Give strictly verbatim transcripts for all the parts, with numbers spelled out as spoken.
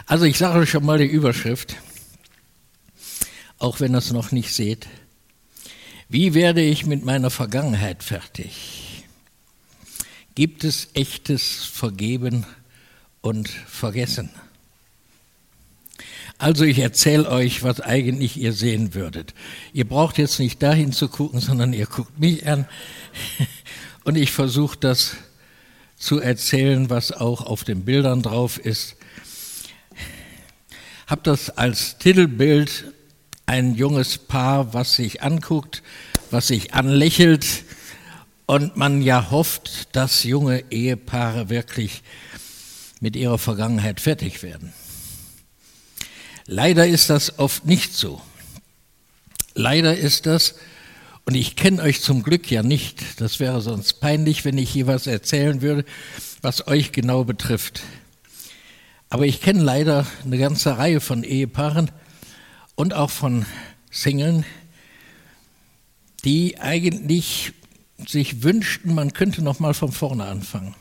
Also ich sage euch schon mal die Überschrift, auch wenn ihr es noch nicht seht. Wie werde ich mit meiner Vergangenheit fertig? Gibt es echtes Vergeben und Vergessen? Also ich erzähle euch, was eigentlich ihr sehen würdet. Ihr braucht jetzt nicht dahin zu gucken, sondern ihr guckt mich an und ich versuche das zu erzählen, was auch auf den Bildern drauf ist. Hab das als Titelbild ein junges Paar, was sich anguckt, was sich anlächelt und man ja hofft, dass junge Ehepaare wirklich mit ihrer Vergangenheit fertig werden. Leider ist das oft nicht so. Leider ist das, und ich kenne euch zum Glück ja nicht, das wäre sonst peinlich, wenn ich hier was erzählen würde, was euch genau betrifft. Aber ich kenne leider eine ganze Reihe von Ehepaaren und auch von Singlen, die eigentlich sich wünschten, man könnte noch mal von vorne anfangen.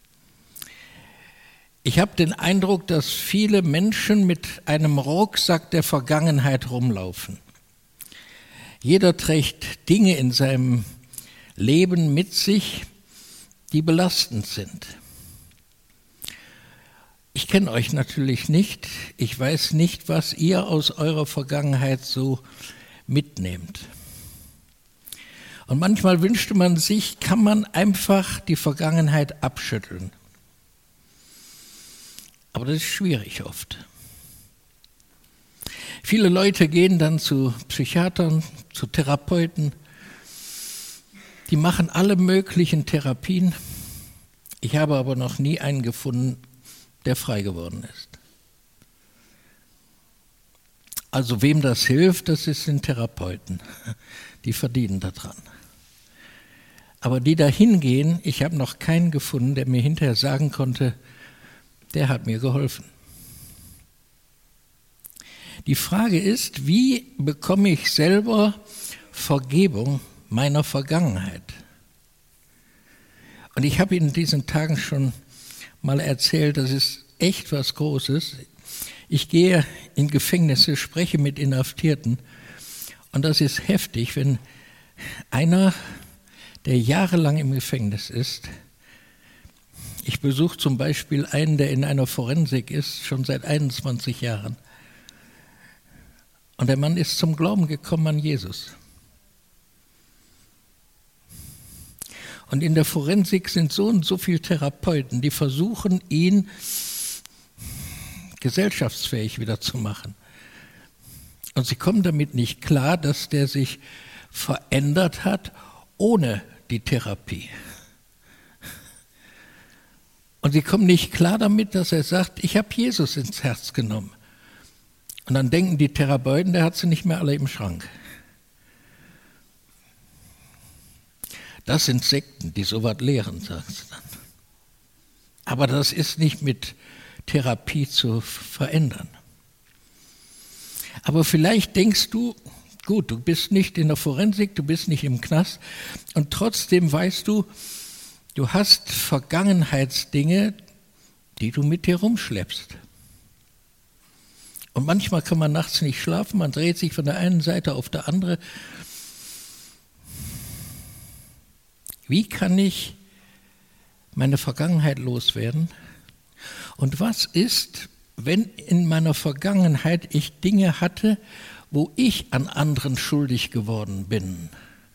Ich habe den Eindruck, dass viele Menschen mit einem Rucksack der Vergangenheit rumlaufen. Jeder trägt Dinge in seinem Leben mit sich, die belastend sind. Ich kenne euch natürlich nicht. Ich weiß nicht, was ihr aus eurer Vergangenheit so mitnehmt. Und manchmal wünschte man sich, kann man einfach die Vergangenheit abschütteln. Aber das ist schwierig oft. Viele Leute gehen dann zu Psychiatern, zu Therapeuten. Die machen alle möglichen Therapien. Ich habe aber noch nie einen gefunden, der frei geworden ist. Also wem das hilft, das sind Therapeuten. Die verdienen daran. Aber die da hingehen, ich habe noch keinen gefunden, der mir hinterher sagen konnte, der hat mir geholfen. Die Frage ist, wie bekomme ich selber Vergebung meiner Vergangenheit? Und ich habe in diesen Tagen schon mal erzählt, das ist echt was Großes. Ich gehe in Gefängnisse, spreche mit Inhaftierten und das ist heftig, wenn einer, der jahrelang im Gefängnis ist, ich besuche zum Beispiel einen, der in einer Forensik ist, schon seit einundzwanzig Jahren. Und der Mann ist zum Glauben gekommen an Jesus. Und in der Forensik sind so und so viele Therapeuten, die versuchen, ihn gesellschaftsfähig wieder zu machen. Und sie kommen damit nicht klar, dass der sich verändert hat ohne die Therapie. Und sie kommen nicht klar damit, dass er sagt, ich habe Jesus ins Herz genommen. Und dann denken die Therapeuten, der hat sie nicht mehr alle im Schrank. Das sind Sekten, die sowas lehren, sagen sie dann. Aber das ist nicht mit Therapie zu verändern. Aber vielleicht denkst du, gut, du bist nicht in der Forensik, du bist nicht im Knast und trotzdem weißt du, du hast Vergangenheitsdinge, die du mit dir rumschleppst. Und manchmal kann man nachts nicht schlafen, man dreht sich von der einen Seite auf die andere. Wie kann ich meine Vergangenheit loswerden? Und was ist, wenn in meiner Vergangenheit ich Dinge hatte, wo ich an anderen schuldig geworden bin?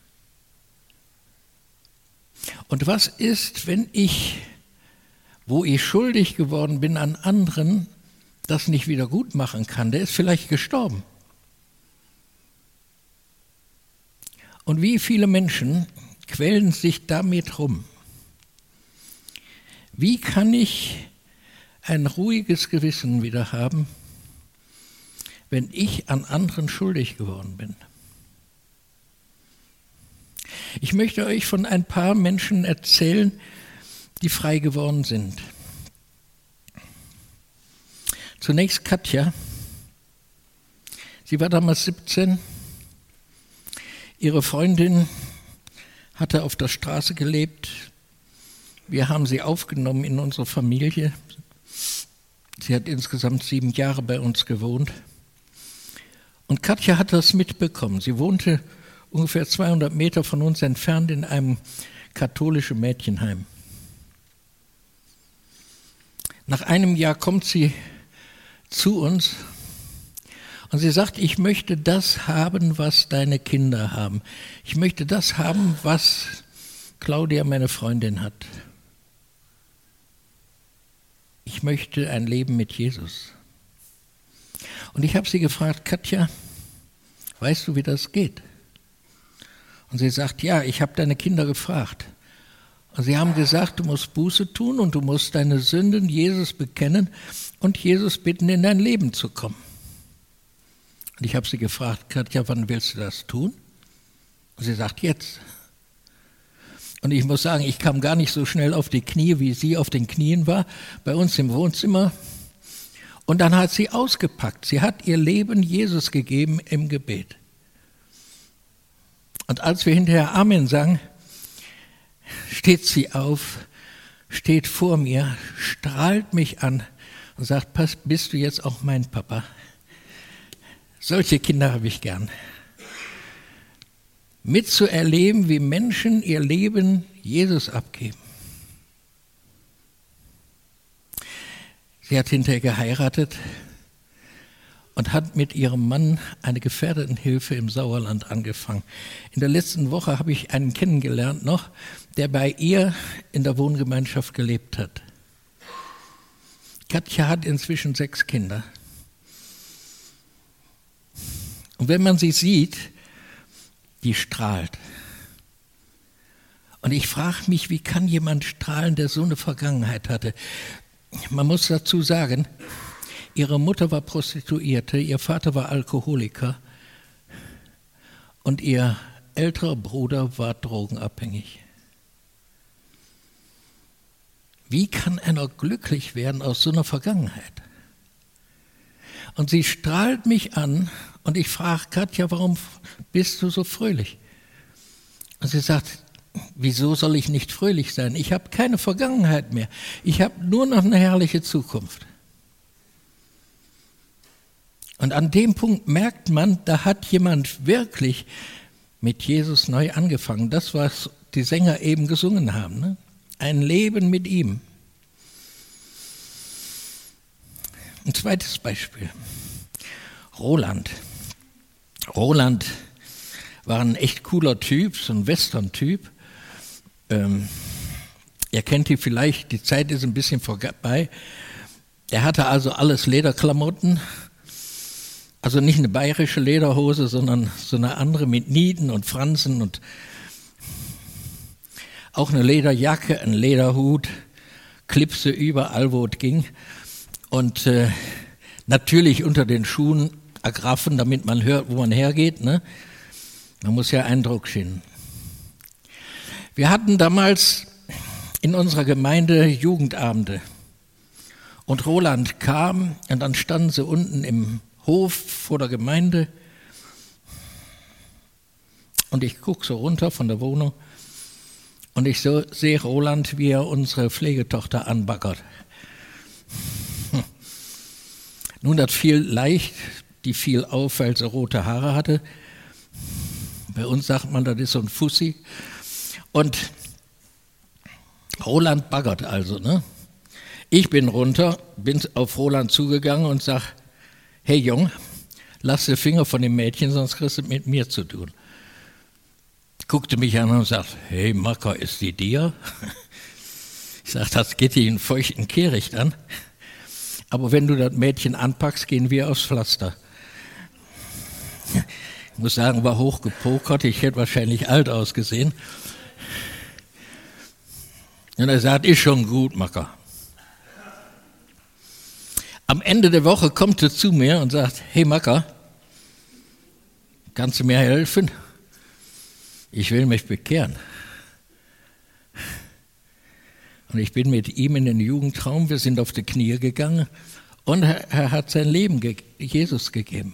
Und was ist, wenn ich, wo ich schuldig geworden bin an anderen, das nicht wieder gut machen kann? Der ist vielleicht gestorben. Und wie viele Menschen quälen sich damit rum? Wie kann ich ein ruhiges Gewissen wieder haben, wenn ich an anderen schuldig geworden bin? Ich möchte euch von ein paar Menschen erzählen, die frei geworden sind. Zunächst Katja. Sie war damals siebzehn. Ihre Freundin hatte auf der Straße gelebt. Wir haben sie aufgenommen in unsere Familie. Sie hat insgesamt sieben Jahre bei uns gewohnt. Und Katja hat das mitbekommen. Sie wohnte ungefähr zweihundert Meter von uns entfernt in einem katholischen Mädchenheim. Nach einem Jahr kommt sie zu uns und sie sagt, ich möchte das haben, was deine Kinder haben. Ich möchte das haben, was Claudia, meine Freundin, hat. Ich möchte ein Leben mit Jesus. Und ich habe sie gefragt, Katja, weißt du, wie das geht? Und sie sagt, ja, ich habe deine Kinder gefragt. Und sie haben gesagt, du musst Buße tun und du musst deine Sünden Jesus bekennen und Jesus bitten, in dein Leben zu kommen. Und ich habe sie gefragt, Katja, wann willst du das tun? Und sie sagt, jetzt. Und ich muss sagen, ich kam gar nicht so schnell auf die Knie, wie sie auf den Knien war, bei uns im Wohnzimmer. Und dann hat sie ausgepackt. Sie hat ihr Leben Jesus gegeben im Gebet. Und als wir hinterher Amen sagen, steht sie auf, steht vor mir, strahlt mich an und sagt, Pass, bist du jetzt auch mein Papa? Solche Kinder habe ich gern. Mitzuerleben, wie Menschen ihr Leben Jesus abgeben. Sie hat hinterher geheiratet und hat mit ihrem Mann eine Gefährdetenhilfe im Sauerland angefangen. In der letzten Woche habe ich einen kennengelernt noch, der bei ihr in der Wohngemeinschaft gelebt hat. Katja hat inzwischen sechs Kinder. Und wenn man sie sieht, die strahlt. Und ich frage mich, wie kann jemand strahlen, der so eine Vergangenheit hatte? Man muss dazu sagen, ihre Mutter war Prostituierte, ihr Vater war Alkoholiker und ihr älterer Bruder war drogenabhängig. Wie kann einer glücklich werden aus so einer Vergangenheit? Und sie strahlt mich an und ich frage, Katja, warum bist du so fröhlich? Und sie sagt, wieso soll ich nicht fröhlich sein? Ich habe keine Vergangenheit mehr. Ich habe nur noch eine herrliche Zukunft. Und an dem Punkt merkt man, da hat jemand wirklich mit Jesus neu angefangen. Das, was die Sänger eben gesungen haben. Ne? Ein Leben mit ihm. Ein zweites Beispiel. Roland. Roland war ein echt cooler Typ, so ein Western-Typ. Ähm, ihr kennt ihn vielleicht, die Zeit ist ein bisschen vorbei. Er hatte also alles Lederklamotten, also nicht eine bayerische Lederhose, sondern so eine andere mit Nieten und Fransen und auch eine Lederjacke, ein Lederhut, Klipse überall, wo es ging. Und äh, natürlich unter den Schuhen Agraffen, damit man hört, wo man hergeht. Ne? Man muss ja Eindruck schinden. Wir hatten damals in unserer Gemeinde Jugendabende. Und Roland kam und dann standen sie unten im Hof vor der Gemeinde. Und ich gucke so runter von der Wohnung und ich so, sehe Roland, wie er unsere Pflegetochter anbaggert. Hm. Nun, das fiel leicht, die fiel auf, weil sie rote Haare hatte. Bei uns sagt man, das ist so ein Fussi. Und Roland baggert also, ne? Ich bin runter, bin auf Roland zugegangen und sag, hey Jung, lass die Finger von dem Mädchen, sonst kriegst du mit mir zu tun. Guckte mich an und sagt, hey Macker, ist die dir? Ich sag, das geht dir einen feuchten Kehricht an. Aber wenn du das Mädchen anpackst, gehen wir aufs Pflaster. Ich muss sagen, war hochgepokert, ich hätte wahrscheinlich alt ausgesehen. Und er sagt, ist schon gut, Macker. Am Ende der Woche kommt er zu mir und sagt, hey Macker, kannst du mir helfen? Ich will mich bekehren. Und ich bin mit ihm in den Jugendraum, wir sind auf die Knie gegangen und er, er hat sein Leben ge- Jesus gegeben.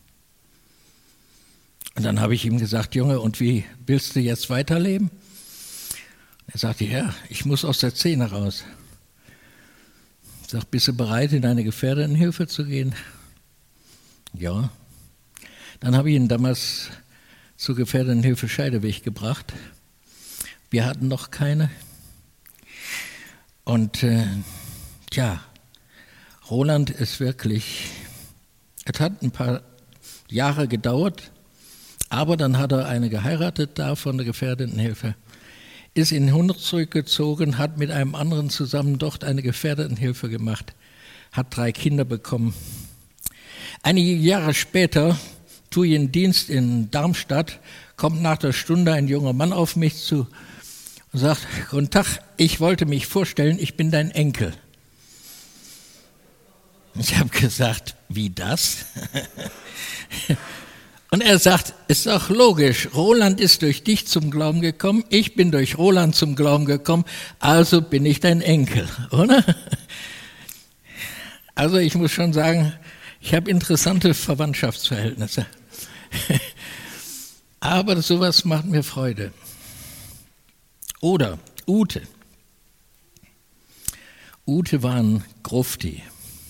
Und dann habe ich ihm gesagt, Junge, und wie willst du jetzt weiterleben? Er sagte, ja, ich muss aus der Szene raus. Sagt, bist du bereit, in eine Gefährdetenhilfe zu gehen? Ja. Dann habe ich ihn damals zur Gefährdetenhilfe Scheideweg gebracht. Wir hatten noch keine. Und äh, tja, Roland ist wirklich, es hat ein paar Jahre gedauert, aber dann hat er eine geheiratet da von der Gefährdetenhilfe, ist in Hundert zurückgezogen, hat mit einem anderen zusammen dort eine Gefährdetenhilfe gemacht, hat drei Kinder bekommen. Einige Jahre später tue ich einen Dienst in Darmstadt, kommt nach der Stunde ein junger Mann auf mich zu und sagt, guten Tag, ich wollte mich vorstellen, ich bin dein Enkel. Ich habe gesagt, wie das? Und er sagt, ist doch logisch, Roland ist durch dich zum Glauben gekommen, ich bin durch Roland zum Glauben gekommen, also bin ich dein Enkel, oder? Also ich muss schon sagen, ich habe interessante Verwandtschaftsverhältnisse. Aber sowas macht mir Freude. Oder Ute. Ute war ein Grufti.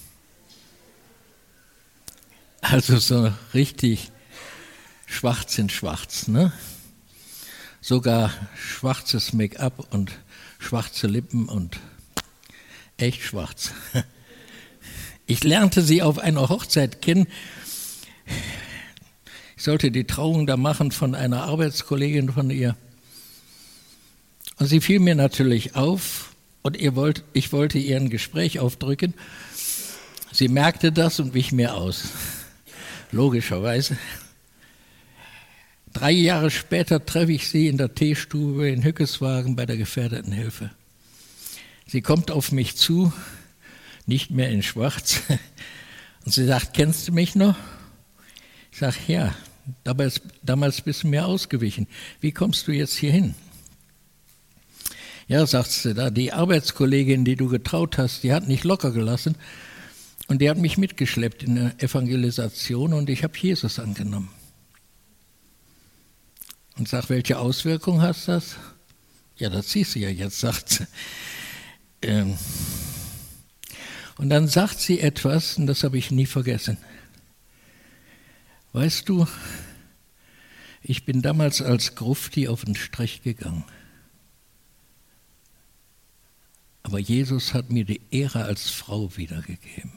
Also so richtig schwarz in schwarz, ne? Sogar schwarzes Make-up und schwarze Lippen und echt schwarz. Ich lernte sie auf einer Hochzeit kennen. Ich sollte die Trauung da machen von einer Arbeitskollegin von ihr. Und sie fiel mir natürlich auf und ihr wollt, ich wollte ihr ein Gespräch aufdrücken. Sie merkte das und wich mir aus. Logischerweise. Drei Jahre später treffe ich sie in der Teestube in Hückeswagen bei der Gefährdetenhilfe. Sie kommt auf mich zu, nicht mehr in schwarz, und sie sagt, kennst du mich noch? Ich sage, ja, damals, damals bist du mir ausgewichen. Wie kommst du jetzt hier hin? Ja, sagt sie, da die Arbeitskollegin, die du getraut hast, die hat nicht locker gelassen und die hat mich mitgeschleppt in der Evangelisation und ich habe Jesus angenommen. Und sag, welche Auswirkung hast das? Ja, das siehst du ja jetzt, sagt sie. Ähm und dann sagt sie etwas, und das habe ich nie vergessen. Weißt du, ich bin damals als Grufti auf den Strich gegangen. Aber Jesus hat mir die Ehre als Frau wiedergegeben.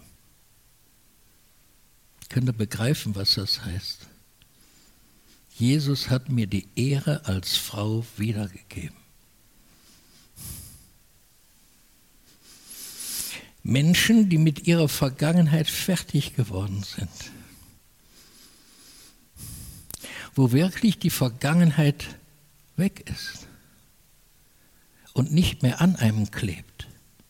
Könnt ihr begreifen, was das heißt? Jesus hat mir die Ehre als Frau wiedergegeben. Menschen, die mit ihrer Vergangenheit fertig geworden sind, wo wirklich die Vergangenheit weg ist und nicht mehr an einem klebt.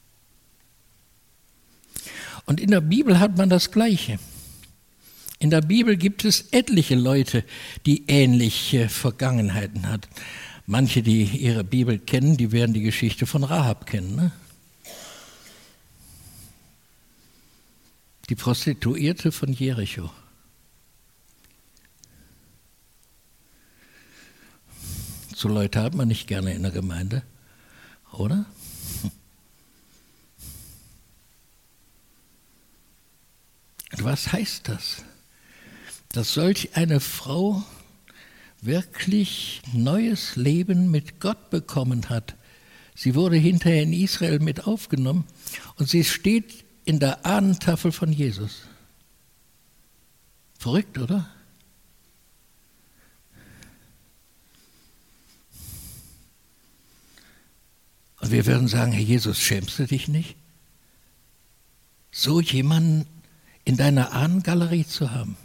Und in der Bibel hat man das Gleiche. In der Bibel gibt es etliche Leute, die ähnliche Vergangenheiten hatten. Manche, die ihre Bibel kennen, die werden die Geschichte von Rahab kennen. Ne? Die Prostituierte von Jericho. So Leute hat man nicht gerne in der Gemeinde, oder? Und was heißt das? Dass solch eine Frau wirklich neues Leben mit Gott bekommen hat. Sie wurde hinterher in Israel mit aufgenommen und sie steht in der Ahnentafel von Jesus. Verrückt, oder? Und wir würden sagen, Herr Jesus, schämst du dich nicht? So jemanden in deiner Ahnengalerie zu haben?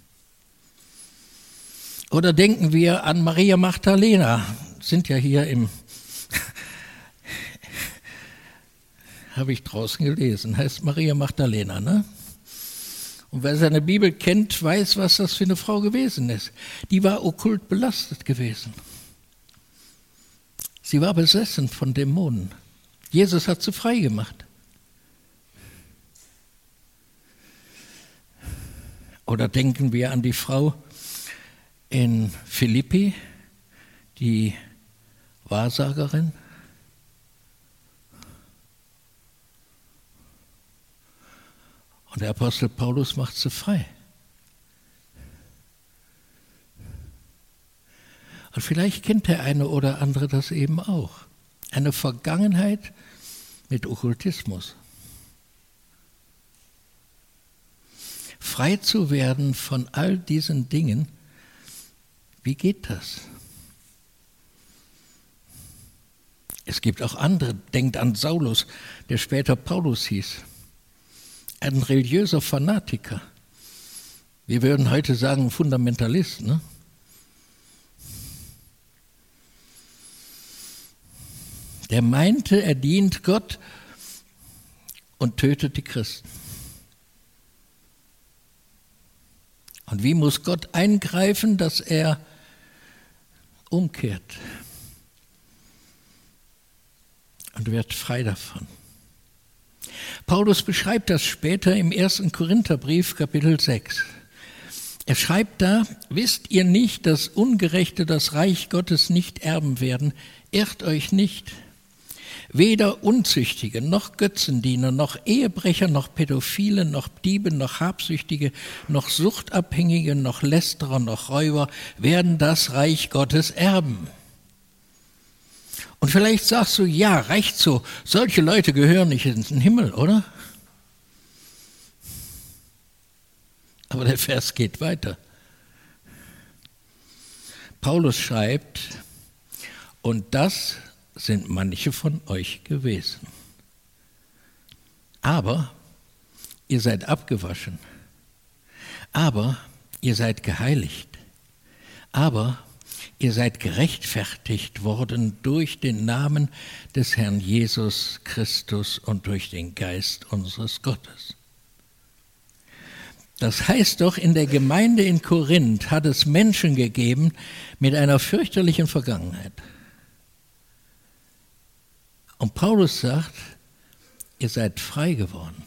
Oder denken wir an Maria Magdalena, sind ja hier im, habe ich draußen gelesen, heißt Maria Magdalena, ne? Und wer seine Bibel kennt, weiß, was das für eine Frau gewesen ist. Die war okkult belastet gewesen. Sie war besessen von Dämonen. Jesus hat sie frei gemacht. Oder denken wir an die Frau in Philippi, die Wahrsagerin. Und der Apostel Paulus macht sie frei. Und vielleicht kennt der eine oder andere das eben auch. Eine Vergangenheit mit Okkultismus. Frei zu werden von all diesen Dingen, wie geht das? Es gibt auch andere, denkt an Saulus, der später Paulus hieß. Ein religiöser Fanatiker. Wir würden heute sagen Fundamentalist, ne? Der meinte, er dient Gott und tötet die Christen. Und wie muss Gott eingreifen, dass er umkehrt und wird frei davon? Paulus beschreibt das später im ersten Korintherbrief, Kapitel sechs. Er schreibt da, wisst ihr nicht, dass Ungerechte das Reich Gottes nicht erben werden? Irrt euch nicht. Weder Unzüchtige, noch Götzendiener, noch Ehebrecher, noch Pädophile, noch Diebe, noch Habsüchtige, noch Suchtabhängige, noch Lästerer, noch Räuber werden das Reich Gottes erben. Und vielleicht sagst du, ja, reicht so, solche Leute gehören nicht in den Himmel, oder? Aber der Vers geht weiter. Paulus schreibt, und das sind manche von euch gewesen. Aber ihr seid abgewaschen. Aber ihr seid geheiligt. Aber ihr seid gerechtfertigt worden durch den Namen des Herrn Jesus Christus und durch den Geist unseres Gottes. Das heißt doch, in der Gemeinde in Korinth hat es Menschen gegeben mit einer fürchterlichen Vergangenheit. Und Paulus sagt, ihr seid frei geworden.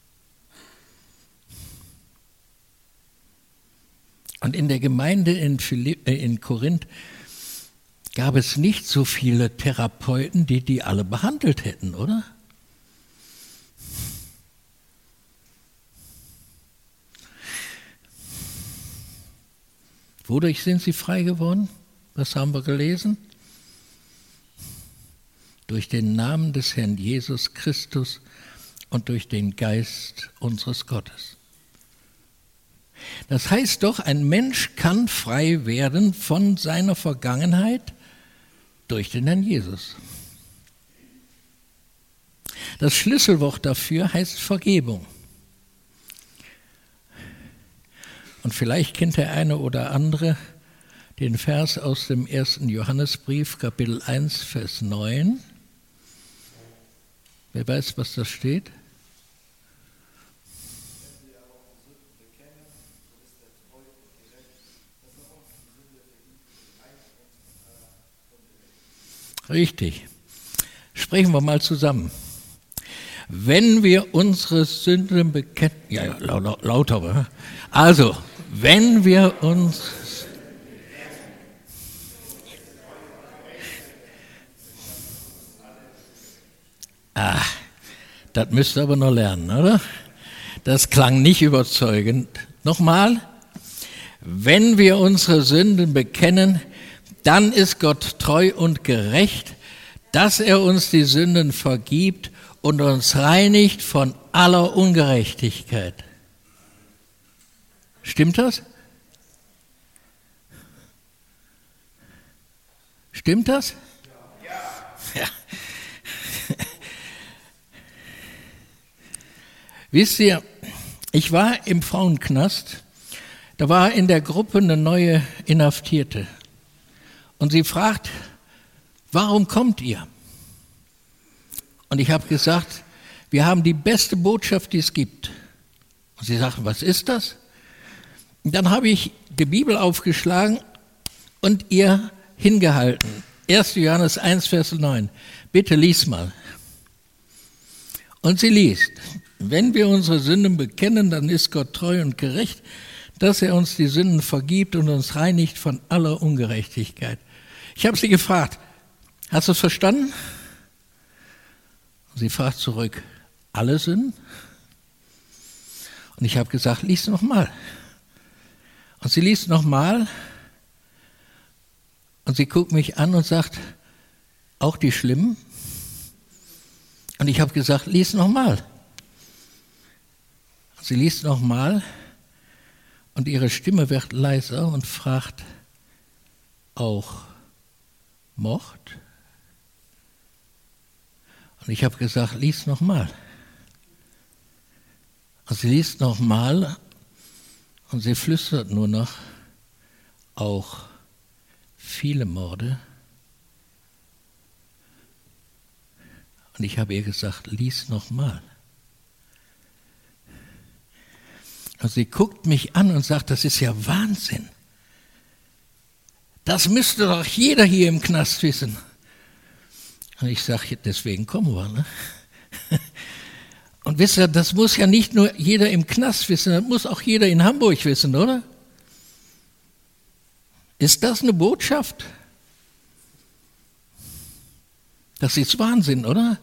Und in der Gemeinde in, Philipp, äh, in Korinth gab es nicht so viele Therapeuten, die die alle behandelt hätten, oder? Wodurch sind sie frei geworden? Was haben wir gelesen? Durch den Namen des Herrn Jesus Christus und durch den Geist unseres Gottes. Das heißt doch, ein Mensch kann frei werden von seiner Vergangenheit durch den Herrn Jesus. Das Schlüsselwort dafür heißt Vergebung. Und vielleicht kennt der eine oder andere den Vers aus dem ersten Johannesbrief, Kapitel eins, Vers neun. Wer weiß, was da steht? Richtig. Sprechen wir mal zusammen. Wenn wir unsere Sünden bekennen, ja, ja lauter, lauter, also, wenn wir uns, ah, das müsst ihr aber noch lernen, oder? Das klang nicht überzeugend. Nochmal, wenn wir unsere Sünden bekennen, dann ist Gott treu und gerecht, dass er uns die Sünden vergibt und uns reinigt von aller Ungerechtigkeit. Stimmt das? Stimmt das? Ja. Ja. Wisst ihr, ich war im Frauenknast, da war in der Gruppe eine neue Inhaftierte. Und sie fragt, warum kommt ihr? Und ich habe gesagt, wir haben die beste Botschaft, die es gibt. Und sie sagt, was ist das? Und dann habe ich die Bibel aufgeschlagen und ihr hingehalten. erster Johannes eins, Vers neun. Bitte lies mal. Und sie liest, wenn wir unsere Sünden bekennen, dann ist Gott treu und gerecht, dass er uns die Sünden vergibt und uns reinigt von aller Ungerechtigkeit. Ich habe sie gefragt, hast du es verstanden? Und sie fragt zurück, alle Sünden? Und ich habe gesagt, lies nochmal. Und sie liest nochmal und sie guckt mich an und sagt, auch die Schlimmen? Und ich habe gesagt, lies nochmal. Sie liest nochmal und ihre Stimme wird leiser und fragt, auch Mord? Und ich habe gesagt, lies nochmal. Und sie liest nochmal und sie flüstert nur noch, auch viele Morde. Und ich habe ihr gesagt, lies nochmal. Und sie guckt mich an und sagt, das ist ja Wahnsinn. Das müsste doch jeder hier im Knast wissen. Und ich sage, deswegen kommen wir. Ne? Und wisst ihr, das muss ja nicht nur jeder im Knast wissen, das muss auch jeder in Hamburg wissen, oder? Ist das eine Botschaft? Das ist Wahnsinn, oder?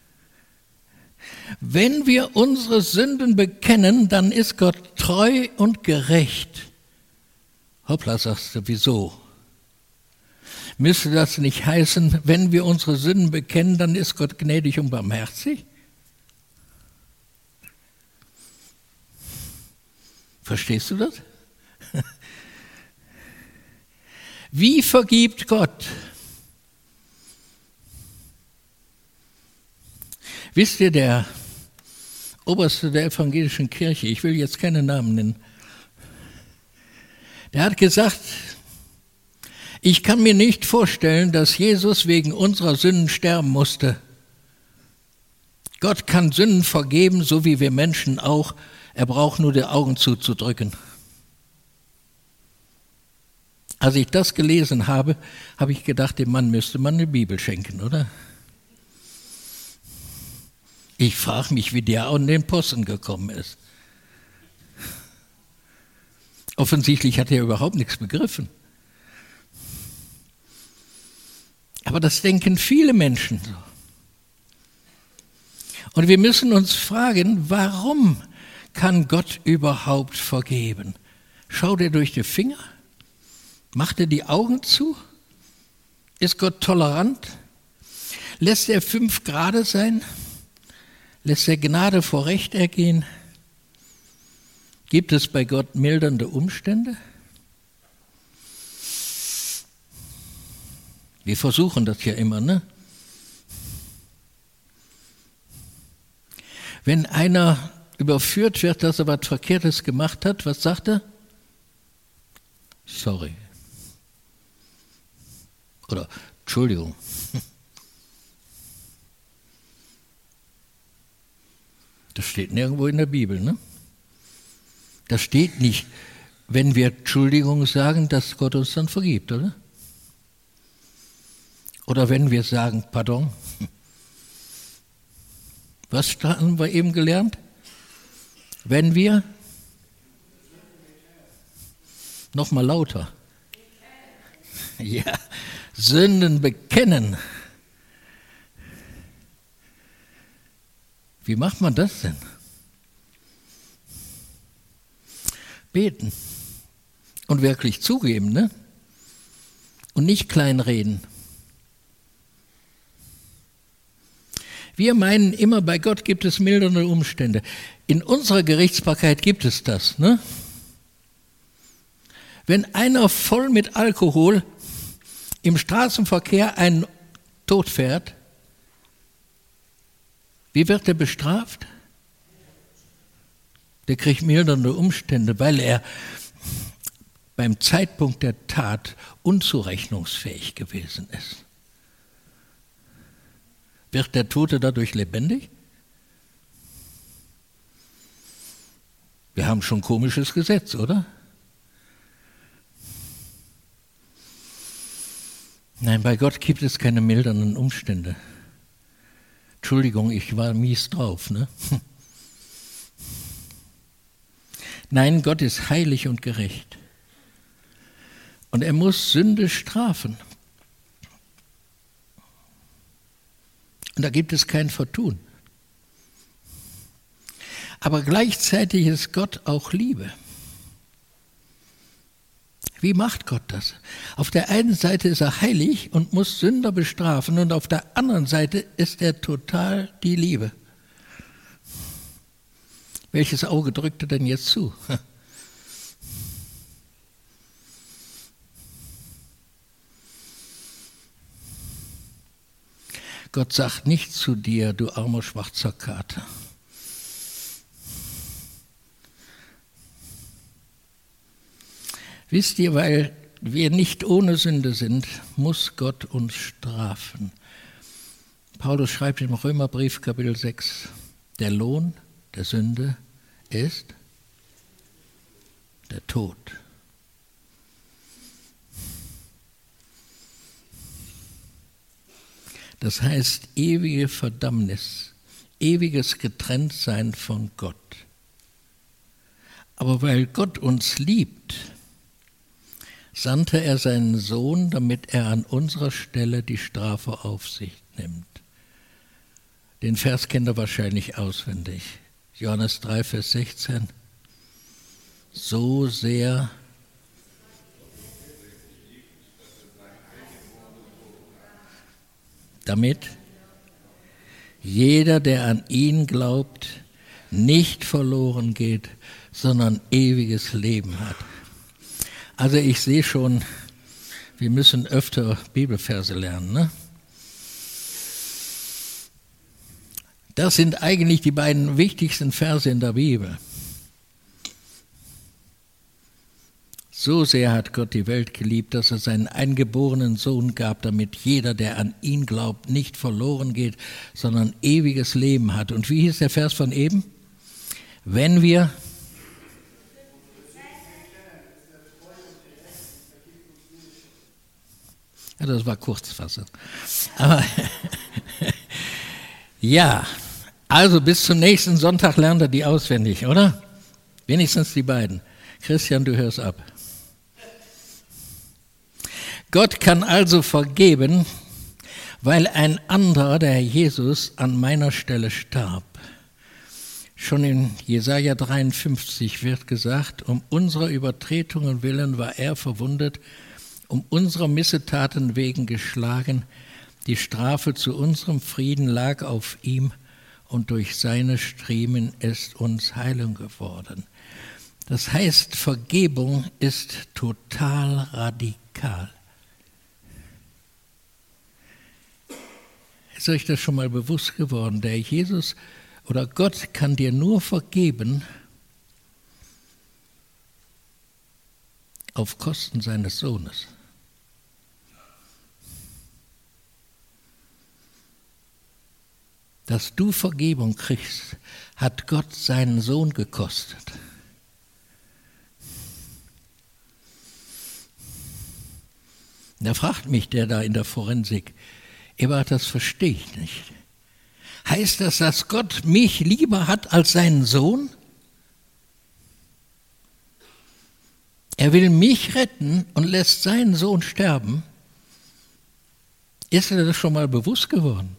Wenn wir unsere Sünden bekennen, dann ist Gott treu und gerecht. Hoppla, sagst du, wieso? Müsste das nicht heißen, wenn wir unsere Sünden bekennen, dann ist Gott gnädig und barmherzig? Verstehst du das? Wie vergibt Gott? Wisst ihr, der Oberste der evangelischen Kirche, ich will jetzt keine Namen nennen, der hat gesagt, ich kann mir nicht vorstellen, dass Jesus wegen unserer Sünden sterben musste. Gott kann Sünden vergeben, so wie wir Menschen auch. Er braucht nur die Augen zuzudrücken. Als ich das gelesen habe, habe ich gedacht, dem Mann müsste man eine Bibel schenken, oder? Ich frage mich, wie der an den Posten gekommen ist. Offensichtlich hat er überhaupt nichts begriffen. Aber das denken viele Menschen so. Und wir müssen uns fragen, warum kann Gott überhaupt vergeben? Schaut er durch die Finger? Macht er die Augen zu? Ist Gott tolerant? Lässt er fünf Grade sein? Lässt er Gnade vor Recht ergehen? Gibt es bei Gott mildernde Umstände? Wir versuchen das ja immer, ne? Wenn einer überführt wird, dass er was Verkehrtes gemacht hat, was sagt er? Sorry. Oder Entschuldigung. Das steht nirgendwo in der Bibel, ne? Da steht nicht, wenn wir Entschuldigung sagen, dass Gott uns dann vergibt, oder? Oder wenn wir sagen, pardon. Was haben wir eben gelernt? Wenn wir, nochmal lauter, ja, Sünden bekennen. Wie macht man das denn? Beten und wirklich zugeben, ne? Und nicht kleinreden. Wir meinen immer, bei Gott gibt es mildernde Umstände. In unserer Gerichtsbarkeit gibt es das, ne? Wenn einer voll mit Alkohol im Straßenverkehr einen Tod fährt, wie wird er bestraft? Der kriegt mildernde Umstände, weil er beim Zeitpunkt der Tat unzurechnungsfähig gewesen ist. Wird der Tote dadurch lebendig? Wir haben schon ein komisches Gesetz, oder? Nein, bei Gott gibt es keine mildernden Umstände. Entschuldigung, ich war mies drauf, ne? Nein, Gott ist heilig und gerecht. Und er muss Sünde strafen. Und da gibt es kein Vertun. Aber gleichzeitig ist Gott auch Liebe. Wie macht Gott das? Auf der einen Seite ist er heilig und muss Sünder bestrafen und auf der anderen Seite ist er total die Liebe. Welches Auge drückt er denn jetzt zu? Gott sagt nicht zu dir, du armer schwarzer Kater. Wisst ihr, weil wir nicht ohne Sünde sind, muss Gott uns strafen. Paulus schreibt im Römerbrief Kapitel sechs, der Lohn der Sünde ist der Tod. Das heißt ewige Verdammnis, ewiges Getrenntsein von Gott. Aber weil Gott uns liebt, sandte er seinen Sohn, damit er an unserer Stelle die Strafe auf sich nimmt. Den Vers kennt er wahrscheinlich auswendig. Johannes drei, Vers sechzehn. So sehr damit jeder, der an ihn glaubt, nicht verloren geht, sondern ewiges Leben hat. Also ich sehe schon, wir müssen öfter Bibelverse lernen, ne? Das sind eigentlich die beiden wichtigsten Verse in der Bibel. So sehr hat Gott die Welt geliebt, dass er seinen eingeborenen Sohn gab, damit jeder, der an ihn glaubt, nicht verloren geht, sondern ewiges Leben hat. Und wie hieß der Vers von eben? Wenn wir... Ja, das war Kurzfassung. Aber ja, also bis zum nächsten Sonntag lernt er die auswendig, oder? Wenigstens die beiden. Christian, du hörst ab. Gott kann also vergeben, weil ein anderer, der Herr Jesus, an meiner Stelle starb. Schon in Jesaja dreiundfünfzig wird gesagt, um unserer Übertretungen willen war er verwundet, um unserer Missetaten wegen geschlagen. Die Strafe zu unserem Frieden lag auf ihm und durch seine Striemen ist uns Heilung geworden. Das heißt, Vergebung ist total radikal. Ist euch das schon mal bewusst geworden? Der Jesus oder Gott kann dir nur vergeben auf Kosten seines Sohnes. Dass du Vergebung kriegst, hat Gott seinen Sohn gekostet. Da fragt mich der da in der Forensik, Eberhard, das verstehe ich nicht. Heißt das, dass Gott mich lieber hat als seinen Sohn? Er will mich retten und lässt seinen Sohn sterben. Ist dir das schon mal bewusst geworden?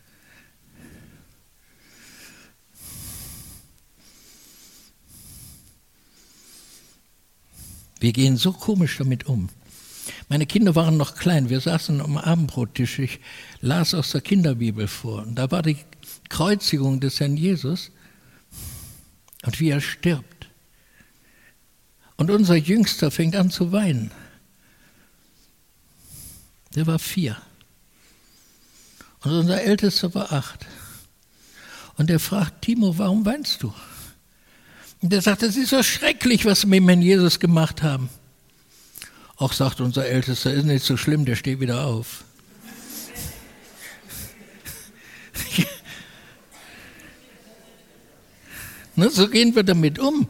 Wir gehen so komisch damit um. Meine Kinder waren noch klein, wir saßen am Abendbrottisch, ich las aus der Kinderbibel vor. Und da war die Kreuzigung des Herrn Jesus und wie er stirbt. Und unser Jüngster fängt an zu weinen. Der war vier. Und unser Ältester war acht. Und er fragt, Timo, warum weinst du? Und er sagt, es ist so schrecklich, was wir mit dem Herrn Jesus gemacht haben. Auch sagt unser Ältester, ist nicht so schlimm, der steht wieder auf. Ne, so gehen wir damit um.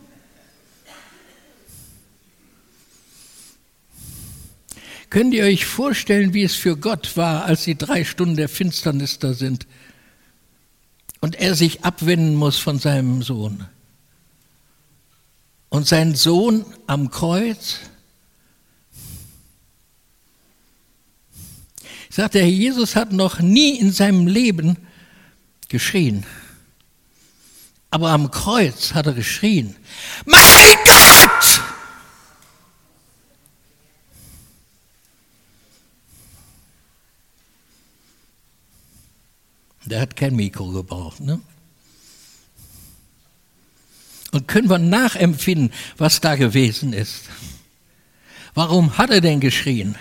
Könnt ihr euch vorstellen, wie es für Gott war, als die drei Stunden der Finsternis da sind und er sich abwenden muss von seinem Sohn? Und sein Sohn am Kreuz, ich sagte, der Herr Jesus hat noch nie in seinem Leben geschrien. Aber am Kreuz hat er geschrien, mein Gott! Der hat kein Mikro gebraucht, ne? Und können wir nachempfinden, was da gewesen ist? Warum hat er denn geschrien?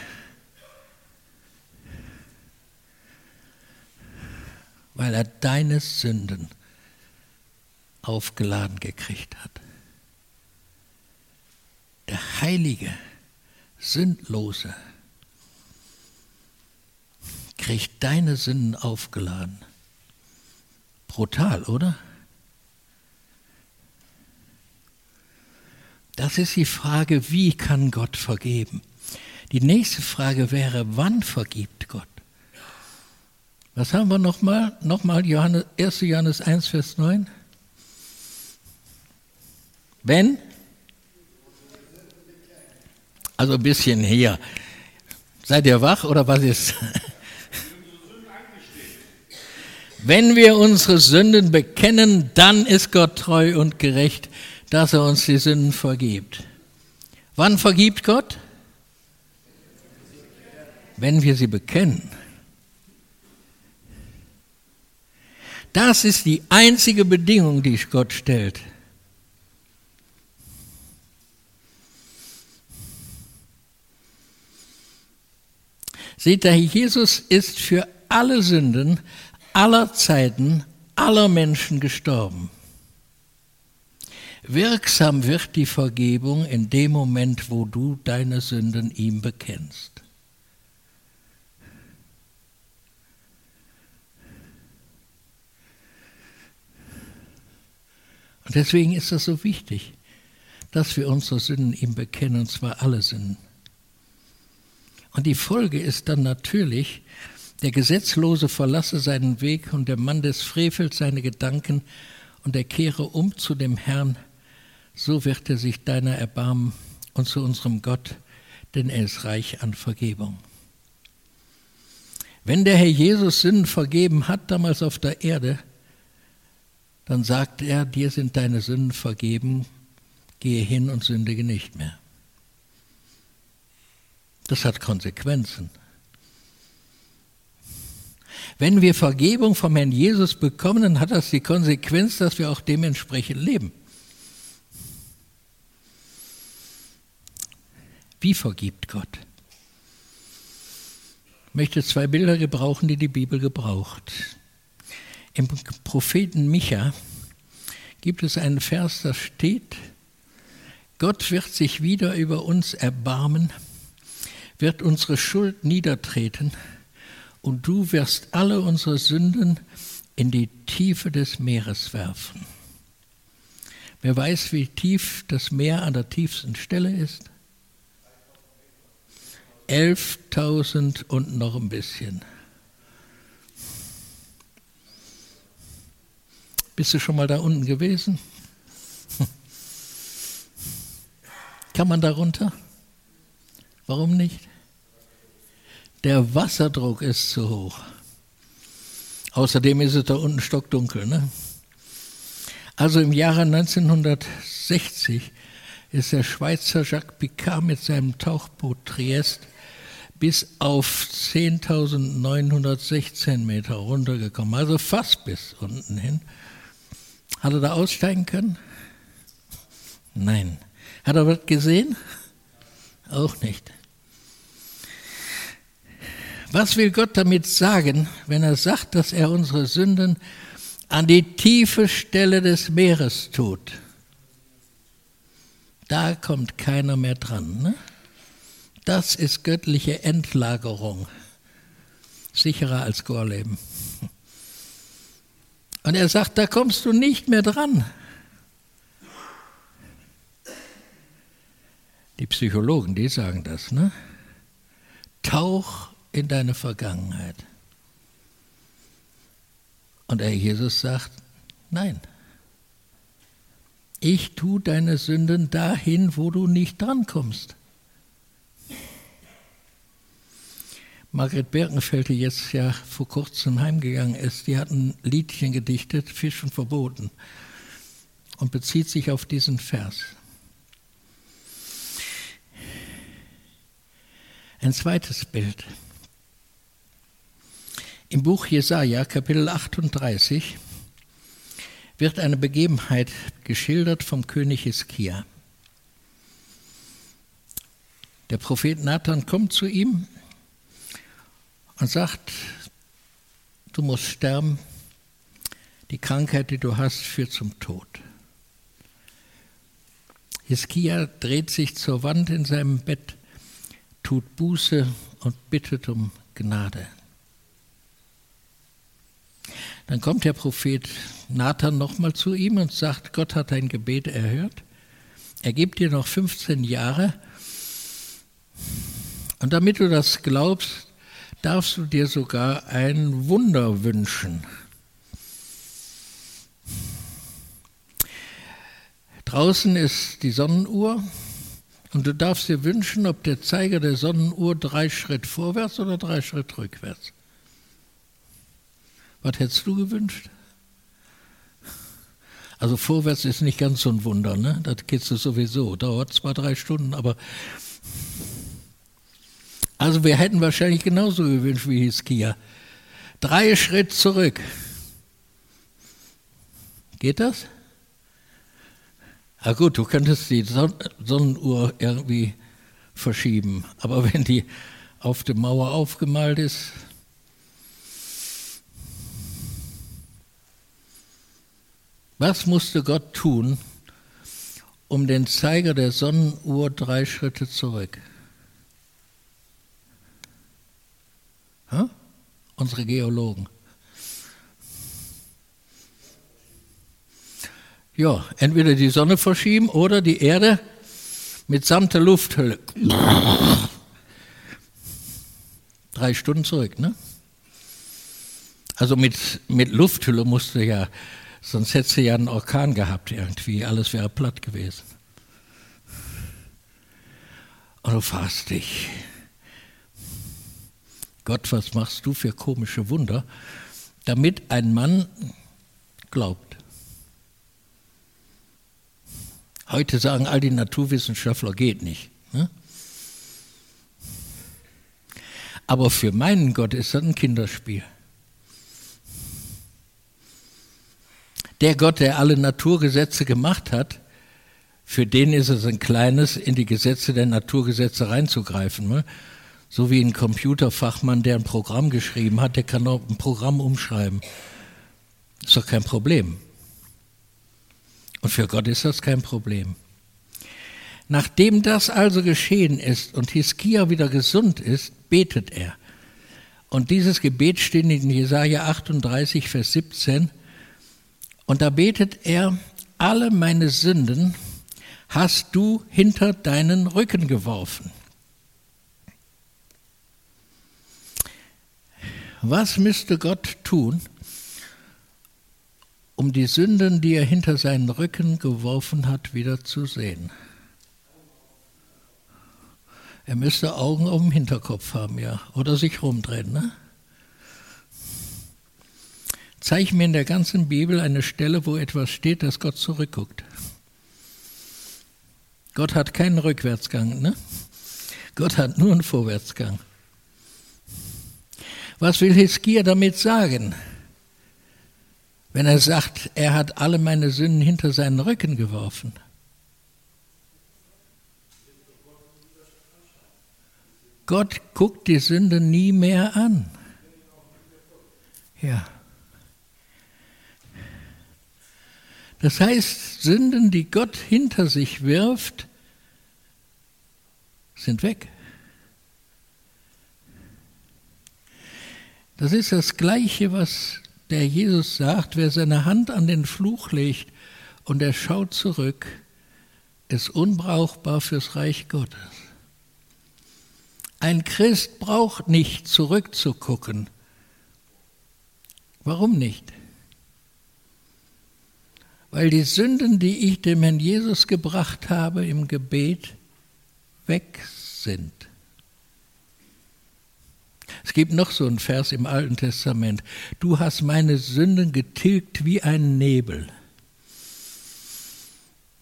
Weil er deine Sünden aufgeladen gekriegt hat. Der heilige, sündlose kriegt deine Sünden aufgeladen. Brutal, oder? Das ist die Frage, wie kann Gott vergeben? Die nächste Frage wäre, wann vergibt Gott? Was haben wir nochmal? Nochmal Johannes, erster Johannes eins, Vers neun. Wenn? Also ein bisschen hier. Seid ihr wach oder was ist? Wenn wir unsere Sünden bekennen, dann ist Gott treu und gerecht, dass er uns die Sünden vergibt. Wann vergibt Gott? Wenn wir sie bekennen. Das ist die einzige Bedingung, die Gott stellt. Seht ihr, Jesus ist für alle Sünden aller Zeiten, aller Menschen gestorben. Wirksam wird die Vergebung in dem Moment, wo du deine Sünden ihm bekennst. Und deswegen ist das so wichtig, dass wir unsere Sünden ihm bekennen, und zwar alle Sünden. Und die Folge ist dann natürlich, der Gesetzlose verlasse seinen Weg und der Mann des Frevels seine Gedanken und er kehre um zu dem Herrn, so wird er sich deiner erbarmen und zu unserem Gott, denn er ist reich an Vergebung. Wenn der Herr Jesus Sünden vergeben hat, damals auf der Erde, dann sagt er, dir sind deine Sünden vergeben, gehe hin und sündige nicht mehr. Das hat Konsequenzen. Wenn wir Vergebung vom Herrn Jesus bekommen, dann hat das die Konsequenz, dass wir auch dementsprechend leben. Wie vergibt Gott? Ich möchte zwei Bilder gebrauchen, die die Bibel gebraucht. Im Propheten Micha gibt es einen Vers, da steht, Gott wird sich wieder über uns erbarmen, wird unsere Schuld niedertreten und du wirst alle unsere Sünden in die Tiefe des Meeres werfen. Wer weiß, wie tief das Meer an der tiefsten Stelle ist? elftausend und noch ein bisschen. Bist du schon mal da unten gewesen? Kann man da runter? Warum nicht? Der Wasserdruck ist zu hoch. Außerdem ist es da unten stockdunkel, ne? Also im Jahre neunzehnhundertsechzig ist der Schweizer Jacques Picard mit seinem Tauchboot Triest bis auf zehntausendneunhundertsechzehn Meter runtergekommen, also fast bis unten hin. Hat er da aussteigen können? Nein. Hat er was gesehen? Auch nicht. Was will Gott damit sagen, wenn er sagt, dass er unsere Sünden an die tiefe Stelle des Meeres tut? Da kommt keiner mehr dran, ne? Das ist göttliche Endlagerung. Sicherer als Gorleben. Und er sagt, da kommst du nicht mehr dran. Die Psychologen, die sagen das, ne? Tauch in deine Vergangenheit. Und der Jesus sagt, nein. Ich tue deine Sünden dahin, wo du nicht drankommst. Margret Birkenfeld, die jetzt ja vor kurzem heimgegangen ist, die hat ein Liedchen gedichtet, Fischen verboten. und bezieht sich auf diesen Vers. Ein zweites Bild. Im Buch Jesaja, Kapitel achtunddreißig, wird eine Begebenheit geschildert vom König Hiskia. Der Prophet Nathan kommt zu ihm und sagt, du musst sterben, die Krankheit, die du hast, führt zum Tod. Hiskia dreht sich zur Wand in seinem Bett, tut Buße und bittet um Gnade. Dann kommt der Prophet Nathan nochmal zu ihm und sagt, Gott hat dein Gebet erhört. Er gibt dir noch fünfzehn Jahre. Und damit du das glaubst, darfst du dir sogar ein Wunder wünschen. Draußen ist die Sonnenuhr. Und du darfst dir wünschen, ob der Zeiger der Sonnenuhr drei Schritt vorwärts oder drei Schritt rückwärts. Was hättest du gewünscht? Also vorwärts ist nicht ganz so ein Wunder, ne? Das geht sowieso. Dauert zwar drei Stunden, aber... Also wir hätten wahrscheinlich genauso gewünscht wie Hiskia. Drei Schritt zurück. Geht das? Na gut, du könntest die Son- Sonnenuhr irgendwie verschieben, aber wenn die auf der Mauer aufgemalt ist, was musste Gott tun, um den Zeiger der Sonnenuhr drei Schritte zurück? Ha? Unsere Geologen. Ja, entweder die Sonne verschieben oder die Erde mitsamt der Lufthülle. Drei Stunden zurück, ne? Also mit, mit Lufthülle musste ja, sonst hättest du ja einen Orkan gehabt irgendwie, alles wäre platt gewesen. Und du fragst dich, Gott, was machst du für komische Wunder, damit ein Mann glaubt? Heute sagen all die Naturwissenschaftler, geht nicht. Ne? Aber für meinen Gott ist das ein Kinderspiel. Der Gott, der alle Naturgesetze gemacht hat, für den ist es ein kleines, in die Gesetze der Naturgesetze reinzugreifen. Ne? So wie ein Computerfachmann, der ein Programm geschrieben hat, der kann auch ein Programm umschreiben. Ist doch kein Problem. Und für Gott ist das kein Problem. Nachdem das also geschehen ist und Hiskia wieder gesund ist, betet er. Und dieses Gebet steht in Jesaja achtunddreißig, Vers siebzehn. Und da betet er, alle meine Sünden hast du hinter deinen Rücken geworfen. Was müsste Gott tun, um die Sünden, die er hinter seinen Rücken geworfen hat, wieder zu sehen? Er müsste Augen auf dem Hinterkopf haben, ja, oder sich rumdrehen, ne? Zeig mir in der ganzen Bibel eine Stelle, wo etwas steht, dass Gott zurückguckt. Gott hat keinen Rückwärtsgang, ne? Gott hat nur einen Vorwärtsgang. Was will Hiskia damit sagen? Wenn er sagt, er hat alle meine Sünden hinter seinen Rücken geworfen. Gott guckt die Sünde nie mehr an. Ja. Das heißt, Sünden, die Gott hinter sich wirft, sind weg. Das ist das Gleiche, was der Jesus sagt, wer seine Hand an den Fluch legt und er schaut zurück, ist unbrauchbar fürs Reich Gottes. Ein Christ braucht nicht zurückzugucken. Warum nicht? Weil die Sünden, die ich dem Herrn Jesus gebracht habe im Gebet, weg sind. Es gibt noch so einen Vers im Alten Testament. Du hast meine Sünden getilgt wie ein Nebel.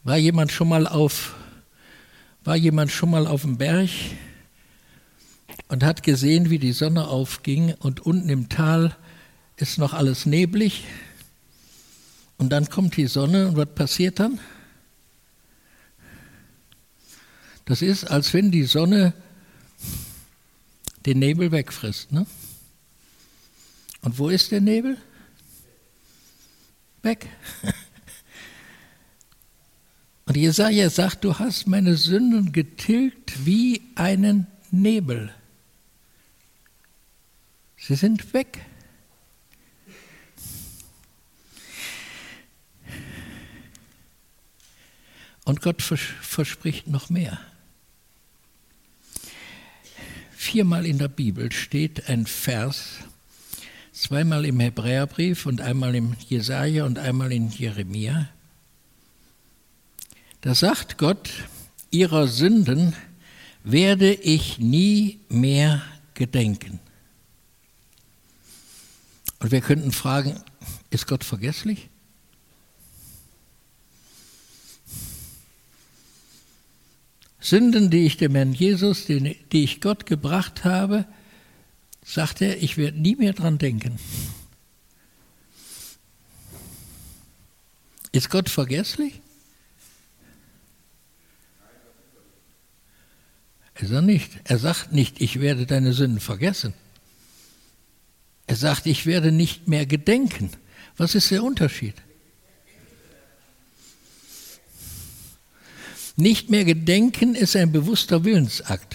War jemand schon mal auf, war jemand schon mal auf dem Berg und hat gesehen, wie die Sonne aufging und unten im Tal ist noch alles neblig und dann kommt die Sonne und was passiert dann? Das ist, als wenn die Sonne den Nebel wegfrisst. Ne? Und wo ist der Nebel? Weg. Und Jesaja sagt, du hast meine Sünden getilgt wie einen Nebel. Sie sind weg. Und Gott verspricht noch mehr. Viermal in der Bibel steht ein Vers, zweimal im Hebräerbrief und einmal im Jesaja und einmal in Jeremia. Da sagt Gott, ihrer Sünden werde ich nie mehr gedenken. Und wir könnten fragen, ist Gott vergesslich? Sünden, die ich dem Herrn Jesus, die, die ich Gott gebracht habe, sagt er, ich werde nie mehr dran denken. Ist Gott vergesslich? Ist er nicht. Er sagt nicht, ich werde deine Sünden vergessen. Er sagt, ich werde nicht mehr gedenken. Was ist der Unterschied? Nicht mehr gedenken ist ein bewusster Willensakt.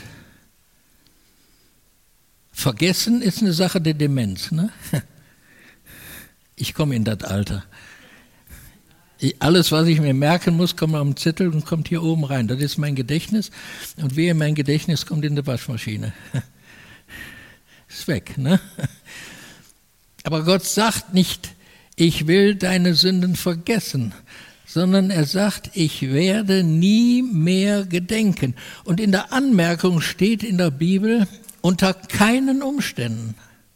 Vergessen ist eine Sache der Demenz. Ne? Ich komme in das Alter. Ich, alles, was ich mir merken muss, kommt auf den Zettel und kommt hier oben rein. Das ist mein Gedächtnis. Und wehe, mein Gedächtnis kommt in die Waschmaschine. Ist weg. Ne? Aber Gott sagt nicht, ich will deine Sünden vergessen, sondern er sagt, ich werde nie mehr gedenken. Und in der Anmerkung steht in der Bibel, unter keinen Umständen.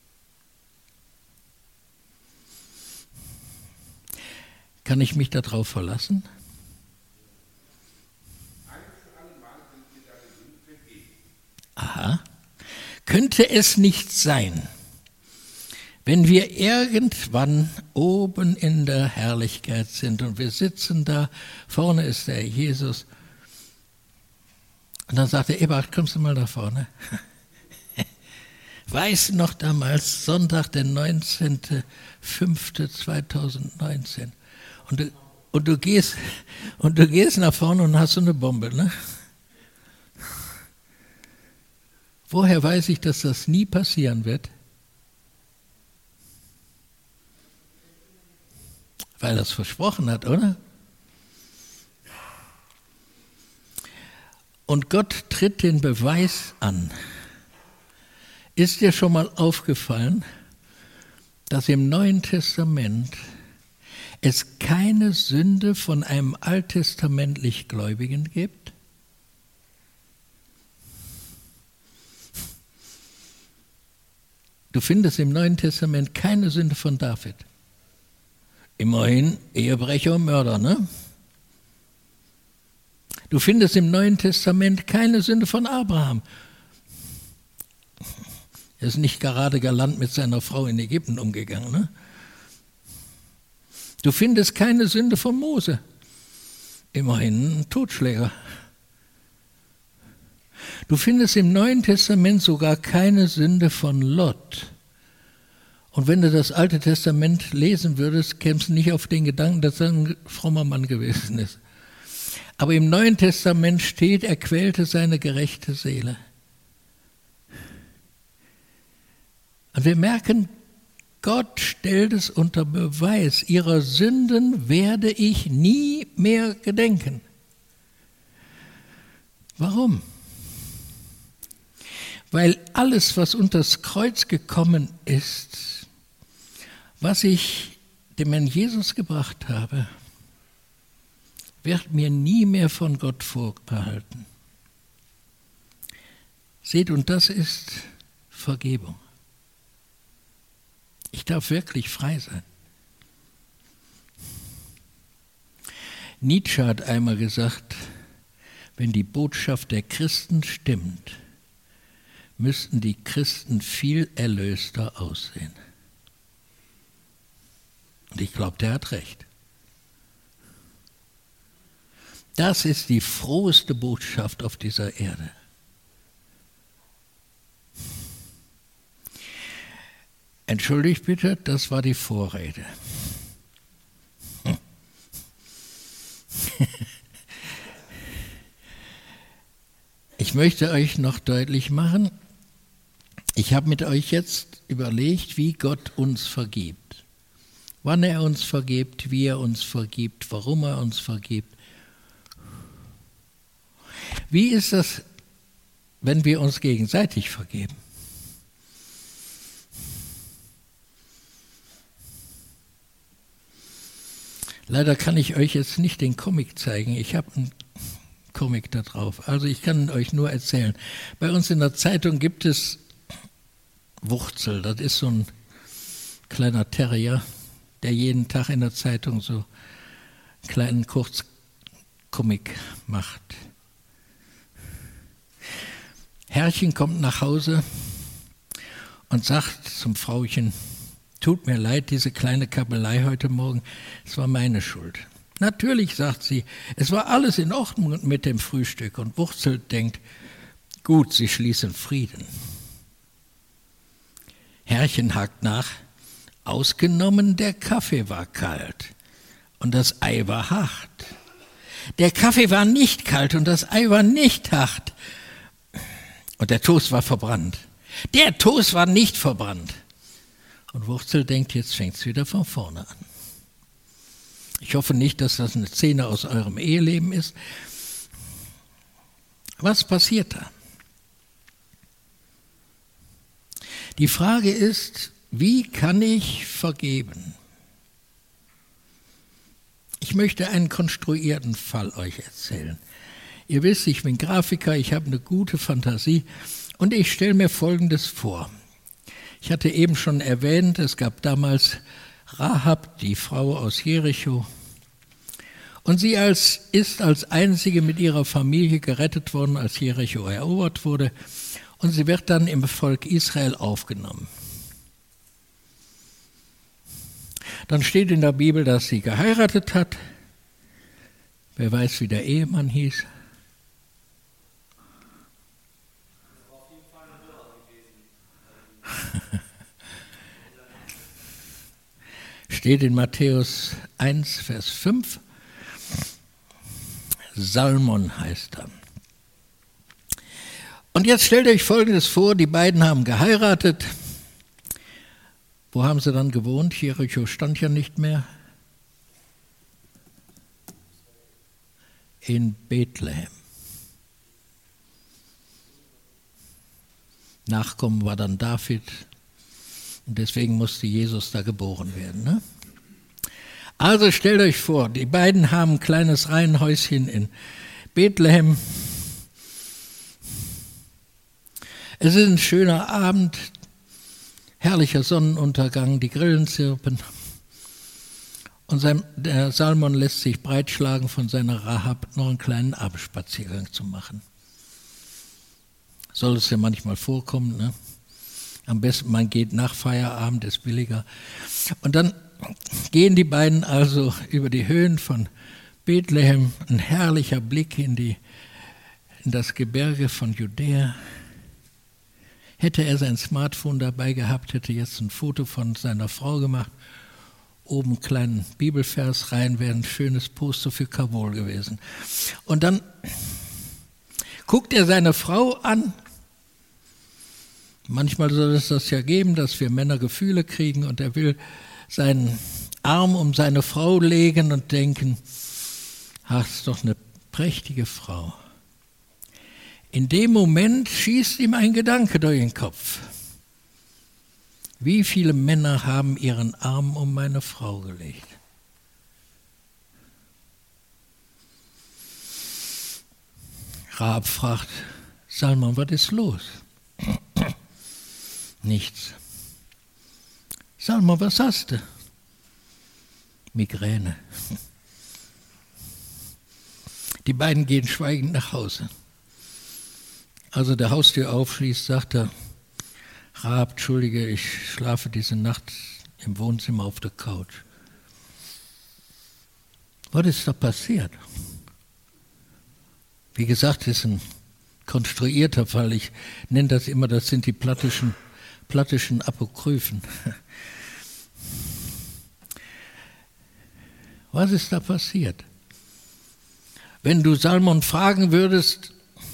Kann ich mich darauf verlassen? Aha. Könnte es nicht sein, wenn wir irgendwann oben in der Herrlichkeit sind und wir sitzen da, vorne ist der Jesus, und dann sagt er, Eberhard, kommst du mal da vorne? Weiß noch damals, Sonntag, der neunzehnten fünften zweitausendneunzehn. Und du, und, du gehst, und du gehst nach vorne und hast so eine Bombe, ne? Woher weiß ich, dass das nie passieren wird? Weil er es versprochen hat, oder? Und Gott tritt den Beweis an. Ist dir schon mal aufgefallen, dass im Neuen Testament es keine Sünde von einem alttestamentlich Gläubigen gibt? Du findest im Neuen Testament keine Sünde von David. Immerhin Ehebrecher und Mörder, ne? Du findest im Neuen Testament keine Sünde von Abraham. Er ist nicht gerade galant mit seiner Frau in Ägypten umgegangen, ne? Du findest keine Sünde von Mose. Immerhin ein Totschläger. Du findest im Neuen Testament sogar keine Sünde von Lot. Und wenn du das Alte Testament lesen würdest, kämst du nicht auf den Gedanken, dass er ein frommer Mann gewesen ist. Aber im Neuen Testament steht, er quälte seine gerechte Seele. Und wir merken, Gott stellt es unter Beweis, ihrer Sünden werde ich nie mehr gedenken. Warum? Weil alles, was unters Kreuz gekommen ist, was ich dem Herrn Jesus gebracht habe, wird mir nie mehr von Gott vorbehalten. Seht, und das ist Vergebung. Ich darf wirklich frei sein. Nietzsche hat einmal gesagt, wenn die Botschaft der Christen stimmt, müssten die Christen viel erlöster aussehen. Und ich glaube, der hat recht. Das ist die froheste Botschaft auf dieser Erde. Entschuldigt bitte, das war die Vorrede. Ich möchte euch noch deutlich machen, ich habe mit euch jetzt überlegt, wie Gott uns vergibt. Wann er uns vergibt, wie er uns vergibt, warum er uns vergibt. Wie ist das, wenn wir uns gegenseitig vergeben? Leider kann ich euch jetzt nicht den Comic zeigen. Ich habe einen Comic da drauf. Also ich kann euch nur erzählen. Bei uns in der Zeitung gibt es Wurzel. Das ist so ein kleiner Terrier, der jeden Tag in der Zeitung so einen kleinen Kurzcomic macht. Herrchen kommt nach Hause und sagt zum Frauchen, tut mir leid, diese kleine Kabelei heute Morgen, es war meine Schuld. Natürlich, sagt sie, es war alles in Ordnung mit dem Frühstück. Und Wurzel denkt, gut, sie schließen Frieden. Herrchen hakt nach, ausgenommen der Kaffee war kalt und das Ei war hart. Der Kaffee war nicht kalt und das Ei war nicht hart. Und der Toast war verbrannt. Der Toast war nicht verbrannt. Und Wurzel denkt, jetzt fängt es wieder von vorne an. Ich hoffe nicht, dass das eine Szene aus eurem Eheleben ist. Was passiert da? Die Frage ist, wie kann ich vergeben? Ich möchte einen konstruierten Fall euch erzählen. Ihr wisst, ich bin Grafiker, ich habe eine gute Fantasie und ich stelle mir Folgendes vor. Ich hatte eben schon erwähnt, es gab damals Rahab, die Frau aus Jericho, und sie als, ist als einzige mit ihrer Familie gerettet worden, als Jericho erobert wurde, und sie wird dann im Volk Israel aufgenommen. Dann steht in der Bibel, dass sie geheiratet hat. Wer weiß, wie der Ehemann hieß? Steht in Matthäus eins, Vers fünf. Salmon heißt er. Und jetzt stellt euch Folgendes vor, die beiden haben geheiratet. Wo haben sie dann gewohnt? Jericho stand ja nicht mehr. In Bethlehem. Nachkommen war dann David. Und deswegen musste Jesus da geboren werden. Ne? Also stellt euch vor, die beiden haben ein kleines Reihenhäuschen in Bethlehem. Es ist ein schöner Abend, herrlicher Sonnenuntergang, die Grillen zirpen. Und sein, der Salmon lässt sich breitschlagen, von seiner Rahab noch einen kleinen Abendspaziergang zu machen. Soll es ja manchmal vorkommen, ne? Am besten, man geht nach Feierabend, ist billiger. Und dann gehen die beiden also über die Höhen von Bethlehem, ein herrlicher Blick in, die, in das Gebirge von Judäa. Hätte er sein Smartphone dabei gehabt, hätte jetzt ein Foto von seiner Frau gemacht, oben einen kleinen Bibelvers rein, wäre ein schönes Poster für Kabul gewesen. Und dann guckt er seine Frau an. Manchmal soll es das ja geben, dass wir Männer Gefühle kriegen und er will seinen Arm um seine Frau legen und denken, ach, das ist doch eine prächtige Frau. In dem Moment schießt ihm ein Gedanke durch den Kopf. Wie viele Männer haben ihren Arm um meine Frau gelegt? Rahab fragt, Salmon, was ist los? Nichts. Salmon, was hast du? Migräne. Die beiden gehen schweigend nach Hause. Als er der Haustür aufschließt, sagt er, Rahab, entschuldige, ich schlafe diese Nacht im Wohnzimmer auf der Couch. Was ist da passiert? Wie gesagt, das ist ein konstruierter Fall. Ich nenne das immer, das sind die plattischen, plattischen Apokryphen. Was ist da passiert? Wenn du Salmon fragen würdest,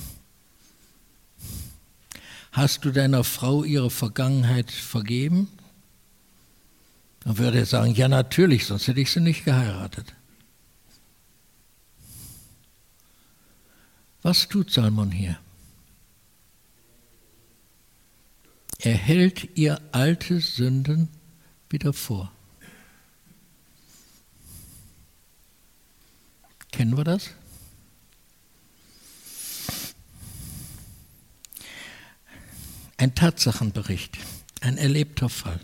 hast du deiner Frau ihre Vergangenheit vergeben? Dann würde er sagen, ja natürlich, sonst hätte ich sie nicht geheiratet. Was tut Salmon hier? Er hält ihr alte Sünden wieder vor. Kennen wir das? Ein Tatsachenbericht, ein erlebter Fall.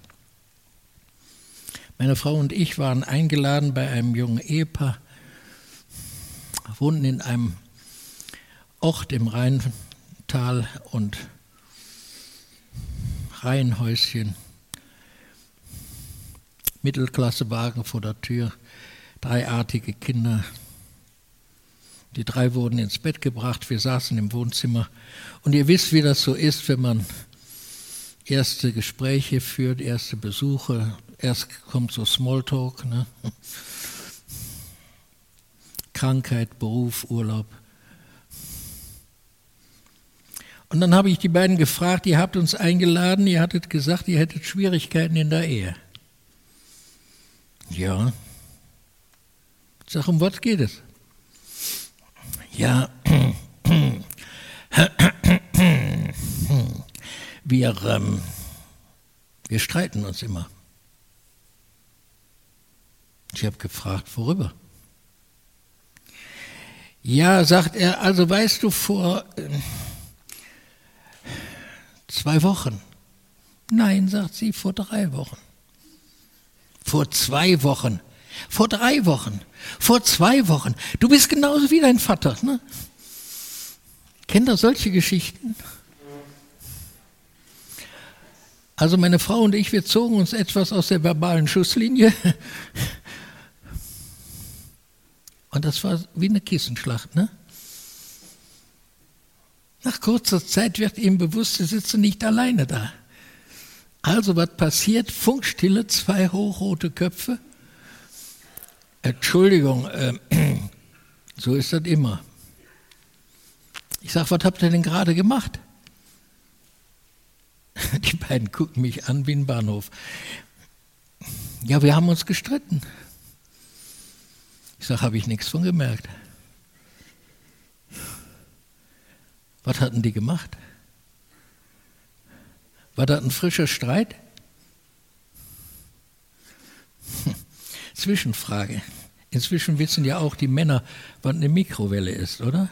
Meine Frau und ich waren eingeladen bei einem jungen Ehepaar, wohnten in einem Ort im Rheintal und Reihenhäuschen, Mittelklassewagen vor der Tür, dreiartige Kinder. Die drei wurden ins Bett gebracht, wir saßen im Wohnzimmer. Und ihr wisst, wie das so ist, wenn man erste Gespräche führt, erste Besuche. Erst kommt so Smalltalk, ne? Krankheit, Beruf, Urlaub. Und dann habe ich die beiden gefragt, ihr habt uns eingeladen, ihr hattet gesagt, ihr hättet Schwierigkeiten in der Ehe. Ja. Ich sage, um was geht es? Ja, wir, ähm, wir streiten uns immer. Ich habe gefragt, worüber? Ja, sagt er, also weißt du, vor äh, zwei Wochen. Nein, sagt sie, vor drei Wochen. Vor zwei Wochen. Vor drei Wochen. Vor zwei Wochen. Du bist genauso wie dein Vater, ne? Kennt ihr solche Geschichten? Also meine Frau und ich, wir zogen uns etwas aus der verbalen Schusslinie. Und das war wie eine Kissenschlacht, ne? Nach kurzer Zeit wird ihm bewusst, sie sitzen nicht alleine da. Also was passiert? Funkstille, zwei hochrote Köpfe. Entschuldigung, äh, so ist das immer. Ich sage, was habt ihr denn gerade gemacht? Die beiden gucken mich an wie ein Bahnhof. Ja, wir haben uns gestritten. Ich sage, habe ich nichts von gemerkt. Was hatten die gemacht? War das ein frischer Streit? Zwischenfrage. Inzwischen wissen ja auch die Männer, was eine Mikrowelle ist, oder?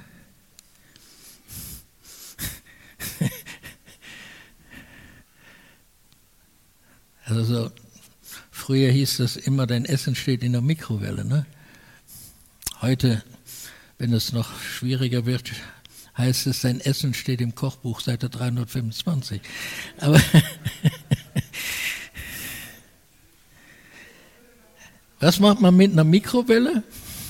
Also so, früher hieß das immer, dein Essen steht in der Mikrowelle, ne? Heute, wenn es noch schwieriger wird, heißt es, dein Essen steht im Kochbuch Seite dreihundertfünfundzwanzig. Aber was macht man mit einer Mikrowelle?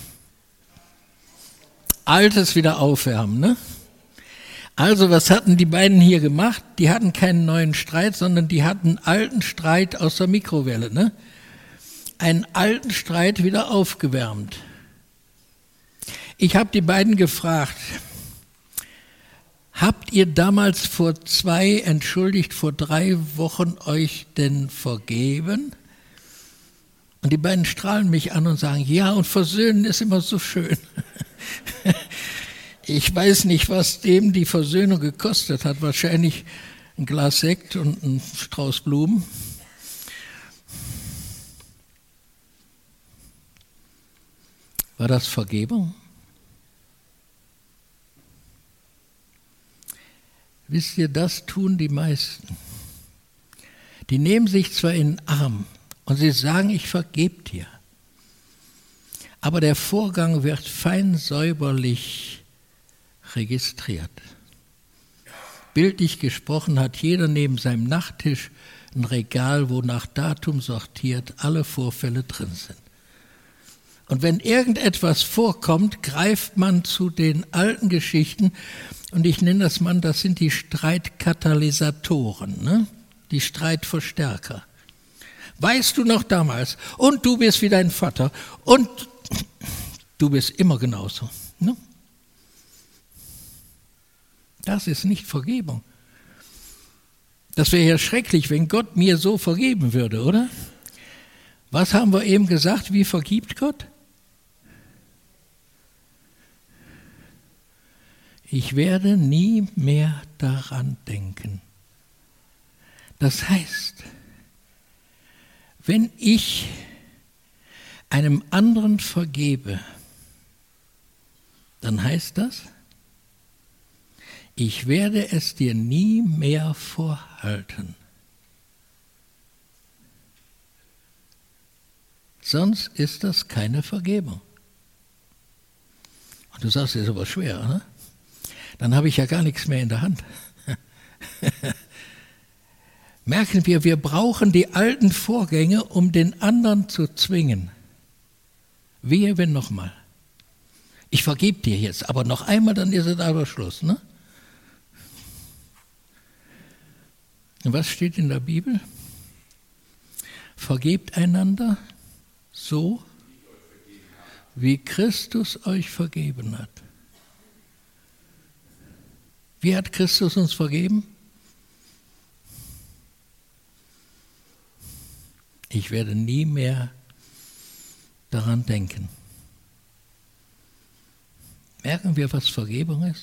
Altes wieder aufwärmen, ne? Also, was hatten die beiden hier gemacht? Die hatten keinen neuen Streit, sondern die hatten alten Streit aus der Mikrowelle, ne? Einen alten Streit wieder aufgewärmt. Ich habe die beiden gefragt, habt ihr damals vor zwei, entschuldigt, vor drei Wochen euch denn vergeben? Und die beiden strahlen mich an und sagen, ja, und versöhnen ist immer so schön. Ich weiß nicht, was dem die Versöhnung gekostet hat. Wahrscheinlich ein Glas Sekt und ein Strauß Blumen. War das Vergebung? Wisst ihr, das tun die meisten. Die nehmen sich zwar in den Arm und sie sagen, ich vergebe dir. aber der Vorgang wird fein säuberlich registriert. Bildlich gesprochen hat jeder neben seinem Nachttisch ein Regal, wo nach Datum sortiert alle Vorfälle drin sind. Und wenn irgendetwas vorkommt, greift man zu den alten Geschichten, und ich nenne das mal, das sind die Streitkatalysatoren, ne? Die Streitverstärker. Weißt du noch damals? Und du bist wie dein Vater. Und du bist immer genauso. Ne? Das ist nicht Vergebung. Das wäre ja schrecklich, wenn Gott mir so vergeben würde, oder? Was haben wir eben gesagt? Wie vergibt Gott? Ich werde nie mehr daran denken. Das heißt, wenn ich einem anderen vergebe, dann heißt das, ich werde es dir nie mehr vorhalten. Sonst ist das keine Vergebung. Und du sagst, das ist aber schwer, oder? Dann habe ich ja gar nichts mehr in der Hand. Merken wir, wir brauchen die alten Vorgänge, um den anderen zu zwingen. Wehe, wenn nochmal. Ich vergebe dir jetzt, aber noch einmal, dann ist es aber Schluss. Ne? Und was steht in der Bibel? Vergebt einander so, wie Christus euch vergeben hat. Wie hat Christus uns vergeben? Ich werde nie mehr daran denken. Merken wir, was Vergebung ist?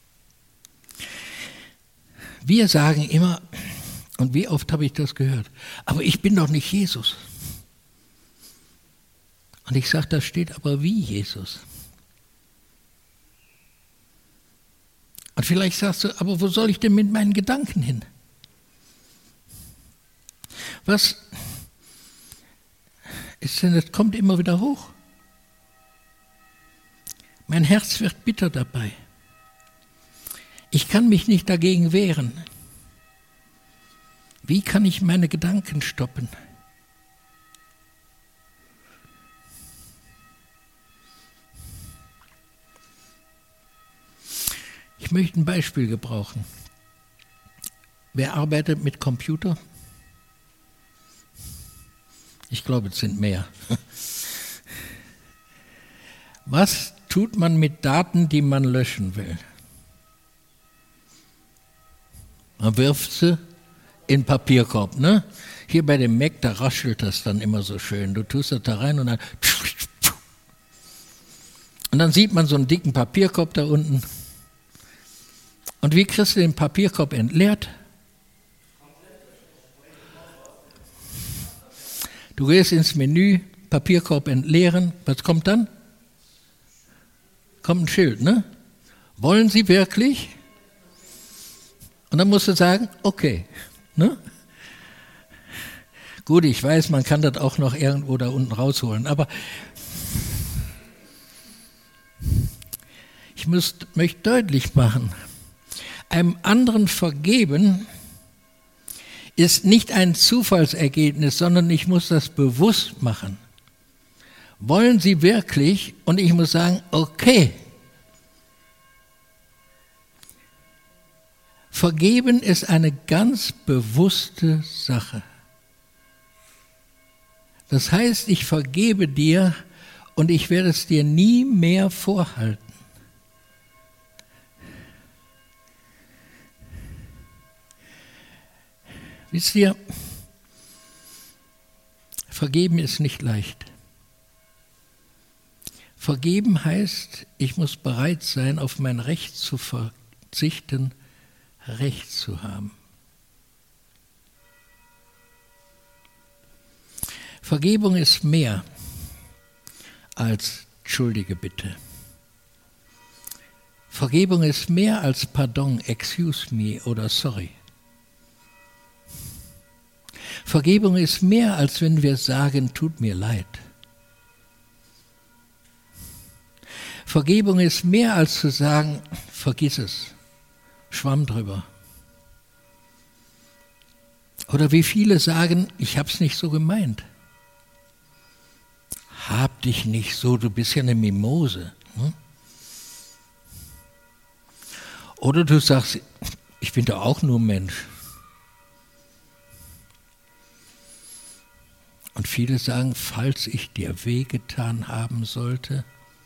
Wir sagen immer, und wie oft habe ich das gehört, aber ich bin doch nicht Jesus. Und ich sage, da steht aber wie Jesus. Und vielleicht sagst du, aber wo soll ich denn mit meinen Gedanken hin? Was ist denn, das kommt immer wieder hoch. Mein Herz wird bitter dabei. Ich kann mich nicht dagegen wehren. Wie kann ich meine Gedanken stoppen? Ich möchte ein Beispiel gebrauchen. Wer arbeitet mit Computer? Ich glaube, es sind mehr. Was tut man mit Daten, die man löschen will? Man wirft sie in den Papierkorb. Ne? Hier bei dem Mac, da raschelt das dann immer so schön. Du tust das da rein und dann... Und dann sieht man so einen dicken Papierkorb da unten. Und wie kriegst du den Papierkorb entleert? Du gehst ins Menü, Papierkorb entleeren. Was kommt dann? Kommt ein Schild, ne? Wollen Sie wirklich? Und dann musst du sagen, okay. Ne? Gut, ich weiß, man kann das auch noch irgendwo da unten rausholen, aber ich muss, möchte deutlich machen, einem anderen vergeben ist nicht ein Zufallsergebnis, sondern ich muss das bewusst machen. Wollen Sie wirklich? Und ich muss sagen, okay. Vergeben ist eine ganz bewusste Sache. Das heißt, ich vergebe dir und ich werde es dir nie mehr vorhalten. Wisst ihr, vergeben ist nicht leicht. Vergeben heißt, ich muss bereit sein, auf mein Recht zu verzichten, Recht zu haben. Vergebung ist mehr als Entschuldige bitte. Vergebung ist mehr als Pardon, excuse me oder sorry. Vergebung ist mehr, als wenn wir sagen, tut mir leid. Vergebung ist mehr als zu sagen, vergiss es, schwamm drüber. Oder wie viele sagen, ich habe es nicht so gemeint. Hab dich nicht so, du bist ja eine Mimose. Hm? Oder du sagst, ich bin doch auch nur Mensch. Und viele sagen, falls ich dir wehgetan haben sollte.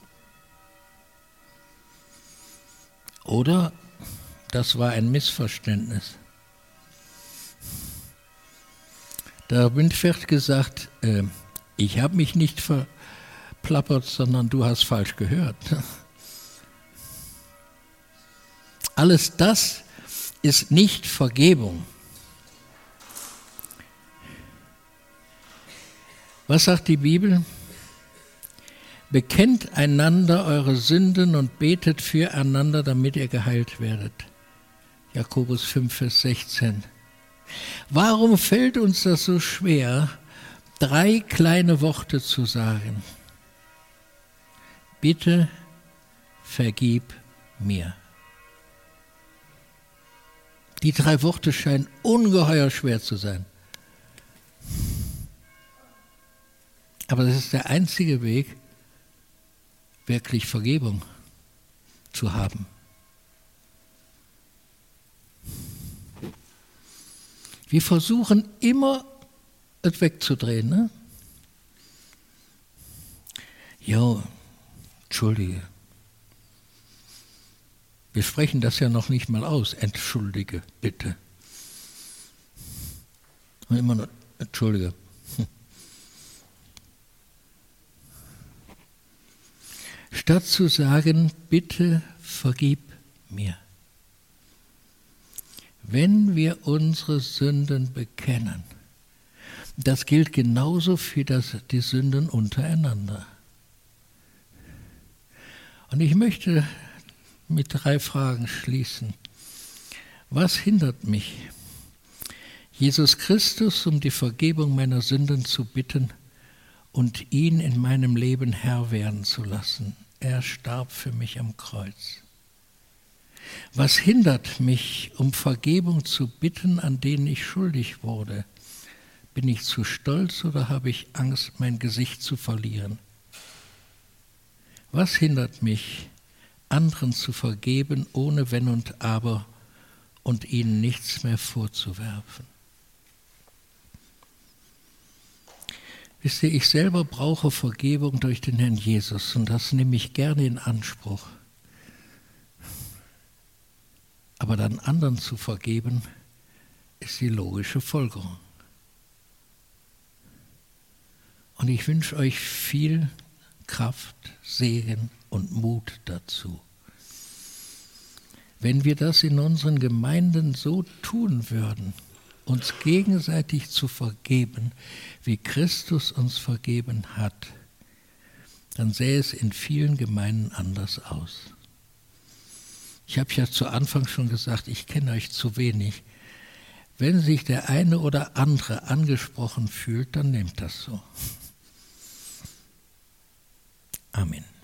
Oder das war ein Missverständnis. Da wird gesagt, äh, ich habe mich nicht verplappert, sondern du hast falsch gehört. Alles das ist nicht Vergebung. Was sagt die Bibel? Bekennt einander eure Sünden und betet füreinander, damit ihr geheilt werdet. Jakobus fünf, Vers sechzehn. Warum fällt uns das so schwer, drei kleine Worte zu sagen? Bitte vergib mir. Die drei Worte scheinen ungeheuer schwer zu sein. Aber das ist der einzige Weg, wirklich Vergebung zu haben. Wir versuchen immer, es wegzudrehen. Ne? Jo, entschuldige. Wir sprechen das ja noch nicht mal aus. Entschuldige, bitte. Und immer noch, entschuldige. Statt zu sagen, bitte vergib mir. Wenn wir unsere Sünden bekennen, das gilt genauso für das, die Sünden untereinander. Und ich möchte mit drei Fragen schließen. Was hindert mich, Jesus Christus um die Vergebung meiner Sünden zu bitten und ihn in meinem Leben Herr werden zu lassen? Er starb für mich am Kreuz. Was hindert mich, um Vergebung zu bitten, an denen ich schuldig wurde? Bin ich zu stolz oder habe ich Angst, mein Gesicht zu verlieren? Was hindert mich, anderen zu vergeben, ohne Wenn und Aber und ihnen nichts mehr vorzuwerfen? Wisst ihr, ich selber brauche Vergebung durch den Herrn Jesus und das nehme ich gerne in Anspruch. Aber dann anderen zu vergeben, ist die logische Folgerung. Und ich wünsche euch viel Kraft, Segen und Mut dazu. Wenn wir das in unseren Gemeinden so tun würden, uns gegenseitig zu vergeben, wie Christus uns vergeben hat, dann sähe es in vielen Gemeinden anders aus. Ich habe ja zu Anfang schon gesagt, ich kenne euch zu wenig. Wenn sich der eine oder andere angesprochen fühlt, dann nehmt das so. Amen.